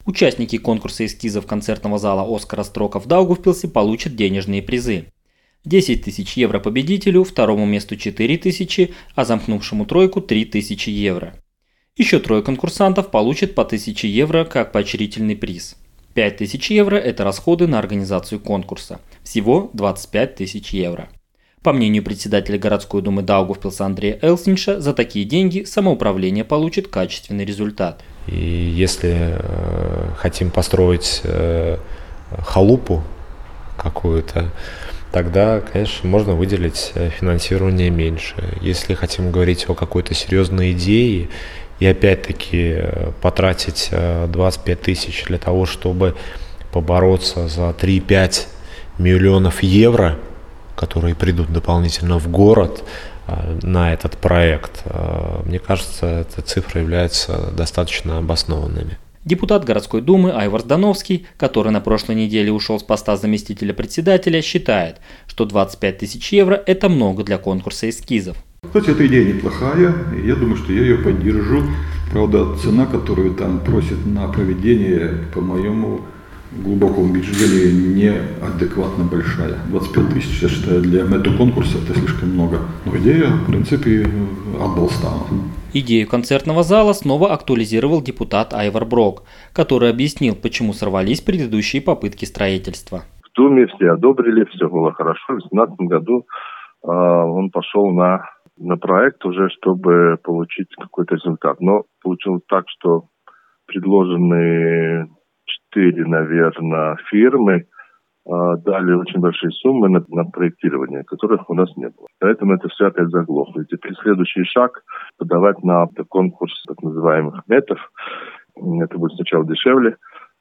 Участники конкурса эскизов концертного зала Оскара Строка в Даугавпилсе получат денежные призы. 10 тысяч евро победителю, второму месту 4 тысячи, а замкнувшему тройку 3 тысячи евро. Еще трое конкурсантов получат по 1000 евро как поощрительный приз. 5 тысяч евро – это расходы на организацию конкурса. Всего 25 тысяч евро. По мнению председателя городской думы Даугавпилса Андрея Элснича, за такие деньги самоуправление получит качественный результат. И если хотим построить халупу какую-то, тогда, конечно, можно выделить финансирование меньше. Если хотим говорить о какой-то серьезной идее и опять-таки потратить 25 тысяч для того, чтобы побороться за 3-5 миллионов евро, которые придут дополнительно в город на этот проект, мне кажется, эта цифра является достаточно обоснованными. Депутат городской думы Айвар Здановский, который на прошлой неделе ушел с поста заместителя председателя, считает, что 25 тысяч евро – это много для конкурса эскизов. Кстати, эта идея неплохая, и я думаю, что я ее поддержу. Правда, цена, которую там просят на проведение, по моему глубокому убеждению, неадекватно большая. 25 тысяч, я считаю, для конкурса это слишком много. Но идея, в принципе, обалстала. Идею концертного зала снова актуализировал депутат Айвар Брок, который объяснил, почему сорвались предыдущие попытки строительства. В Думе все одобрили, все было хорошо. В 2017 году он пошел на проект уже, чтобы получить какой-то результат. Но получилось так, что предложенные 4, наверное, фирмы дали очень большие суммы на проектирование, которых у нас не было. Поэтому это все опять заглохло. И теперь следующий шаг – подавать на конкурс так называемых метов. Это будет сначала дешевле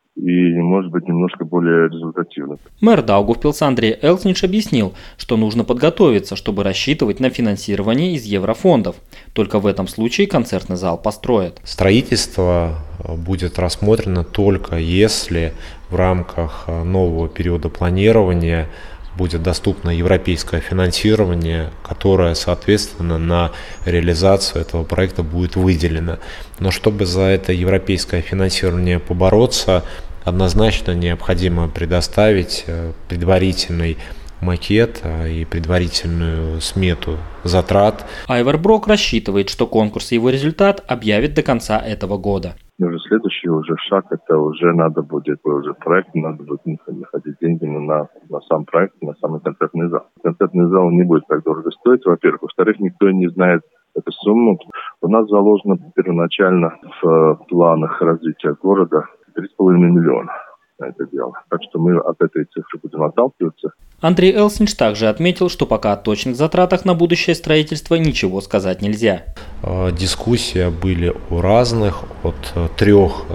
и, может быть, немножко более результативно. Мэр Даугавпилса Андрей Элснич объяснил, что нужно подготовиться, чтобы рассчитывать на финансирование из еврофондов. Только в этом случае концертный зал построят. Строительство будет рассмотрено только если в рамках нового периода планирования будет доступно европейское финансирование, которое, соответственно, на реализацию этого проекта будет выделено. Но чтобы за это европейское финансирование побороться, однозначно необходимо предоставить предварительный макет и предварительную смету затрат. Айвар Брок рассчитывает, что конкурс и его результат объявят до конца этого года. Следующий уже шаг, это уже надо будет, уже проект, надо будет находить деньги на сам проект, на самый концертный зал. Концертный зал не будет так дорого стоить, во-первых. Во-вторых, никто не знает эту сумму. У нас заложено первоначально в планах развития города 3,5 миллиона на это дело. Так что мы от этой цифры будем отталкиваться. Андрей Элснич также отметил, что пока о точных затратах на будущее строительство ничего сказать нельзя. Дискуссии были у разных, от 3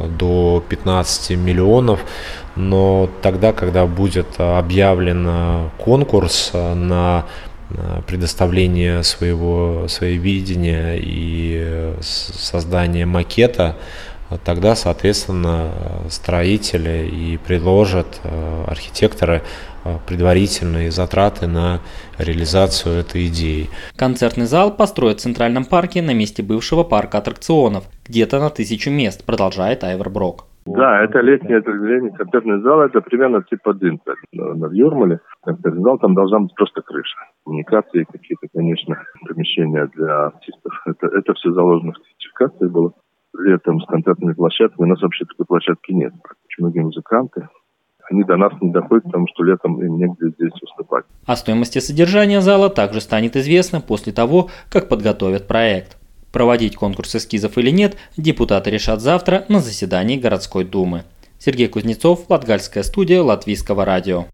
до 15 миллионов, но тогда, когда будет объявлен конкурс на предоставление своего видения и создание макета, тогда, соответственно, строители и предложат архитекторы предварительные затраты на реализацию этой идеи. Концертный зал построят в Центральном парке на месте бывшего парка аттракционов, где-то на 1000 мест, продолжает Айвар Брок. Да, это летнее отделение, концертный зал, это примерно типа Динка. В Юрмале концертный зал, там должна быть просто крыша. Коммуникации какие-то, конечно, помещения для артистов. Это все заложено в спецификации было. Летом с концертными площадками, у нас вообще такой площадки нет. Очень многие музыканты, они до нас не доходят, потому что летом им негде здесь выступать. О стоимости содержания зала также станет известно после того, как подготовят проект. Проводить конкурс эскизов или нет, депутаты решат завтра на заседании городской думы. Сергей Кузнецов, Латгальская студия Латвийского радио.